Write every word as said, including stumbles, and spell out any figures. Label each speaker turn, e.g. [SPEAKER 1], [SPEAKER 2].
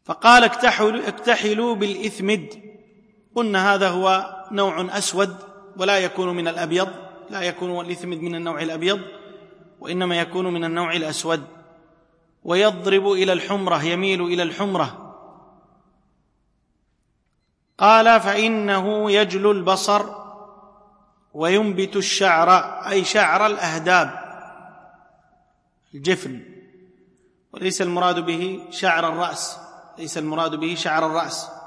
[SPEAKER 1] فقال اكتحلوا, اكتحلوا بالإثمد. قلنا هذا هو نوع أسود ولا يكون من الأبيض، لا يكون الإثمد من النوع الأبيض وإنما يكون من النوع الأسود، ويضرب إلى الحمرة، يميل إلى الحمرة. قال فإنه يجلو البصر وينبت الشعر، أي شعر الأهداب الجفن، وليس المراد به شعر الرأس، ليس المراد به شعر الرأس.